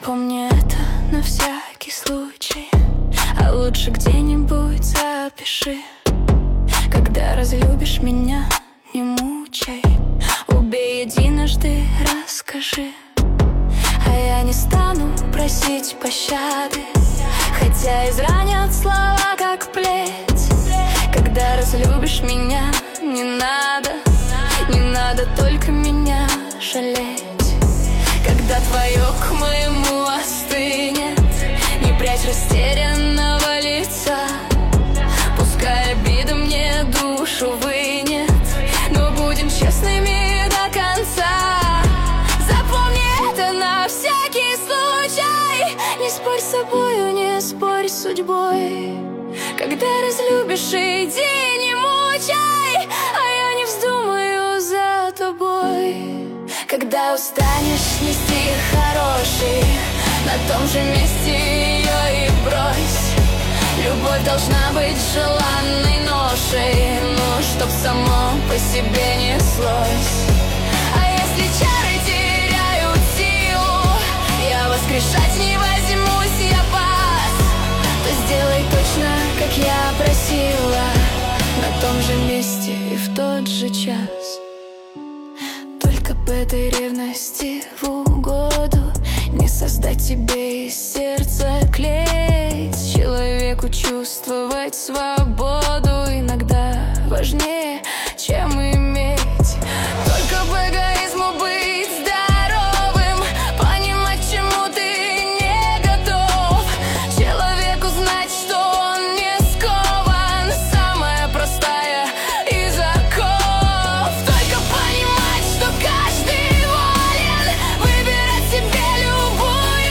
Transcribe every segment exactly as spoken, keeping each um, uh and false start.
Запомни это на всякий случай, а лучше где-нибудь запиши. Когда разлюбишь меня, не мучай, убей единожды, расскажи. А я не стану просить пощады, хотя изранят слова, как плеть. Когда разлюбишь меня, не надо, не надо только меня жалеть. Когда твое к моему остынет, не прячь растерянного лица. Пускай обида мне душу вынет, но будем честными до конца. Запомни это на всякий случай. Не спорь с собою, не спорь с судьбой. Когда разлюбишь, иди, не мучай, а я не вздумаю за тобой. Когда устанешь нести хороший, на том же месте ее и брось. Любовь должна быть желанной ношей, ну, чтоб само по себе неслось. А если чары теряют силу, я воскрешать не возьмусь, я пас. То сделай точно, как я просила, на том же месте и в тот же час. Только б этой ревности в угоду не создать тебе из сердца клей. Человеку чувствовать свободу иногда важнее, чем иметь. Только бы эгоизму быть здоровым, понимать, чему ты не готов. Человеку знать, что он не скован, самая простая из оков. Только понимать, что каждый волен выбирать себе любую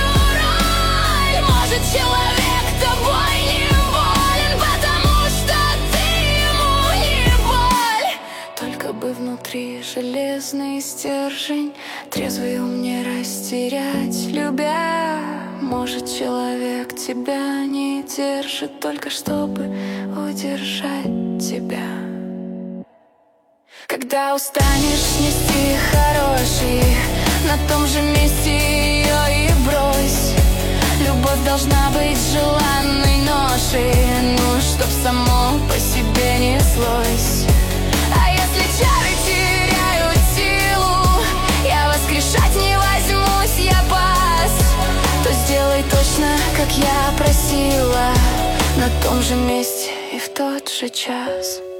роль. Может, человек тобой не болен, потому что ты ему не боль. Только бы внутри железный стержень, трезвый ум не растерять, любя. Может, человек тебя не держит, только чтобы удержать тебя. Когда устанешь нести хороший, на том же месте ее и брось. Любовь должна быть желанной ношей, ну, чтоб само по себе неслось. А если чары теряют силу, я воскрешать не возьмусь, я пас. То сделай точно, как я просила, на том же месте и в тот же час.